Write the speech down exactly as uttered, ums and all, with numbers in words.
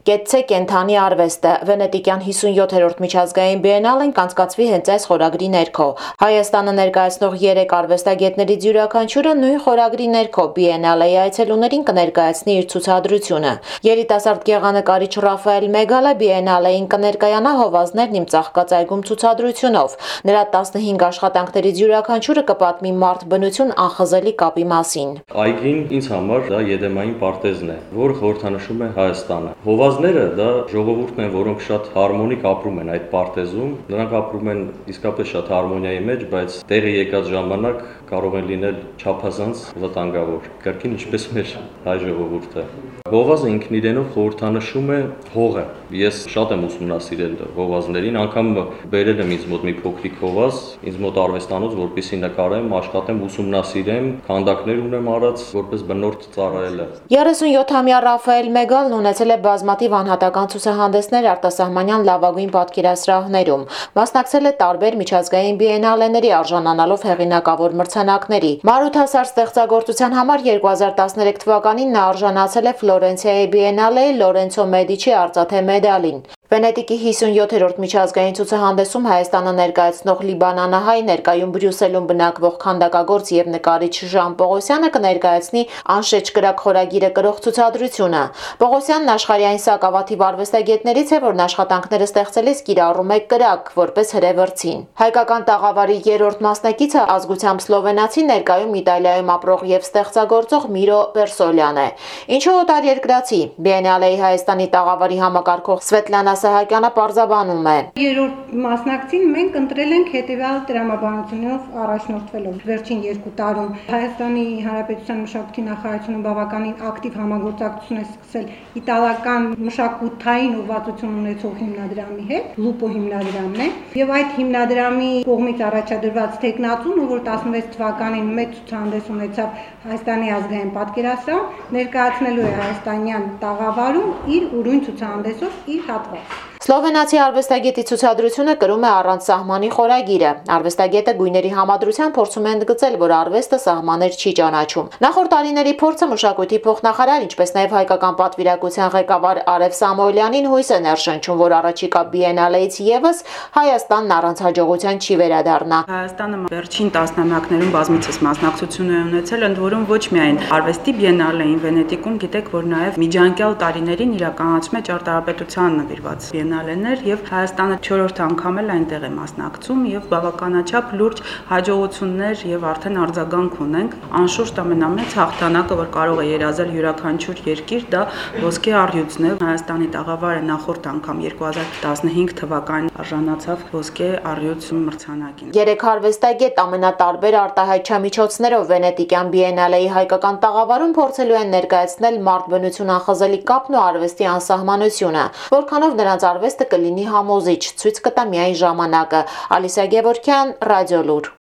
Կեցցե կենթանի արվեստը վենետիկյան հիսունյոթերորդ միջազգային բիենալեն կանցկացվի հենց այս խորագրի ներքո։ Հայաստանը ներկայացնող երեք արվեստագետներից յուրաքանչյուրը նույն խորագրի ներքո բիենալեի այցելուներին կներկայացնի իր ցուցադրությունը։ Երիտասարդ գեղանկարիչ Ռաֆայել Մեգալը բիենալեին կներկայանա հովազներն իմ ծաղկած այգում ցուցադրությունով։ Նրա տասնհինգ աշխատանքներից յուրաքանչյուրը կպատմի մարդ-բնություն անխզելի կապի մասին։ Այգին ինձ համար դա Եդեմային պարտեզն է, որը խորհրդանշում է Հայաստանը։ Հովազները դա ժողովուրդն են, որոնք շատ հարմոնիկ ապրում են այդ պարտեզում։ Նրանք ապրում են իսկապես շատ հարմոնիայի մեջ, բայց տեղի եկած ժամանակ կարող են լինել չափազանց վտանգավոր, կրկին ինչպես մեր հայ ժողովուրդը։ Հովազը ինքն իրենով խորհրդանշում է հողը։ Ես շատ եմ ուսումնասիրել հովազներին, անգամ բերել եմ ինձ մոտ մի փոքրիկ հովազ, ինձ մոտ արվեստանոց, որպեսզի նկարեմ, աշխատեմ, ուսումնասիրեմ, քանդակներ ունեմ արած, որպես բնորդ ծառայել է։ երեսունյոթամյա Ռաֆայել Մեգալն ունեցել է բազմաթիվ անհատական ցուցահանդեսներ արտասահմանյան լավագույն պատկերասրահներում, մասնակցել է տարբեր միջազգային բիենալեների, արժանանալով հեղինակավոր մրցանակների։ Մարութասար ստեղծագործության համար երկու հազար տասներեք թվականին նա արժանացել է Ֆլորենցիայի բիենալեի Լորենցո Մեդիչի արծաթե մեդալին։ Վենետիկի հիսունյոթերորդ միջազգային ցուցահանդեսում Հայաստանը ներկայացնող լիբանանահայ ներկայում Բրյուսելում բնակվող քանդակագործ եւ նկարիչ Ժան Պողոսյանը կներկայացնի «Անշեջ կրակ» խորագիրը կրող ցուցադրությունը։ Պողոսյանն աշխարհի այն սակավաթիվ արվեստագետներից է, որն աշխատանքները ստեղծելիս կիրառում է կրակ, որպես հրեվրցին։ Հայկական տաղավարի երրորդ մասնակիցը ազգությամբ սլովենացի, ներկայում Իտալիայում ապրող եւ ստեղծագործող Միրո Պերսոլյան է։ Ինչու օտարերկրացի։ Բիենալեի Հայաստանի տաղավարի համակարգող Սվետլանա Սահակյանը պարզաբանում է։ Երրորդ մասնակցին մենք ընտրել ենք հետևյալ տրամաբանությունով առաջնորդվելով։ Վերջին երկու տարում Հայաստանի Հանրապետության մշակույթի նախարարությունը բավականին ակտիվ համագործակցություն է սկսել իտալական մշակութային ուղղվածություն ունեցող հիմնադրամի հետ, Լուպո հիմնադրամն է, եւ այդ հիմնադրամի կողմից առաջադրված տեխնացուն, որ տասնվեց թվականին մեծ ցուցահանդես ունեցավ Հայաստանի ազգային պատկերասրահ, ներկայացնելու է հայաստանյան տաղավարում իր ուրույն ցուցահանդեսով իր հատված։ Սլովենացի արվեստագետի ցուցադրությունը կրում է առանց սահմանի խորագիրը։ Արվեստագետը գույների համադրությամբ փորձում է ընդգծել, որ արվեստը սահմաններ չի ճանաչում։ Նախորդ տարիների փորձը մշակույթի փոխնախարար, ինչպես նաև հայկական պատվիրակության ղեկավար Արև Սամոյլյանին հույս է ներշնչում, որ առաջիկա բիենալեից եւս Հայաստանն առանց հաջողության չի վերադառնա։ Հայաստանը վերջին տասնամյակներում բազմիցս մասնակցություն է ունեցել, ընդ որում ոչ միայն արվեստի բիենալեին Վենետիկում, գիտեք, որ նաև միջանկյալ տարիներին իրականացում է ճարտարապետության նվիրված բիենալեներ եւ Հայաստանը չորրորդ անգամ էլ այնտեղ է մասնակցում եւ բավականաչափ լուրջ հաջողություններ եւ արդեն արձագանք ունենք։ Անշուշտ ամենամեծ հաղթանակը, որ կարող է երազել յուրաքանչյուր երկիր, դա ոսկե առյուծն է։ Հայաստանի տաղավարը նախորդ անգամ երկու հազար տասնհինգ թվականին արժանացավ ոսկե առյուծ մրցանակին։ Երեք արվեստագետ ամենատարբեր արտահայտչամիջոցներով Վենետիկյան բիենալեի հայկական տաղավարում փորձելու են ներկայացնել մարդ-բնություն անխզելի կապն ու արվեստի անսահմանությունը, որքանով նրանց արվեստը կլինի համոզիչ, ցույց կտա միայն ժամանակը։ Ալիսա Գևորգյան, Ռադիոլուր։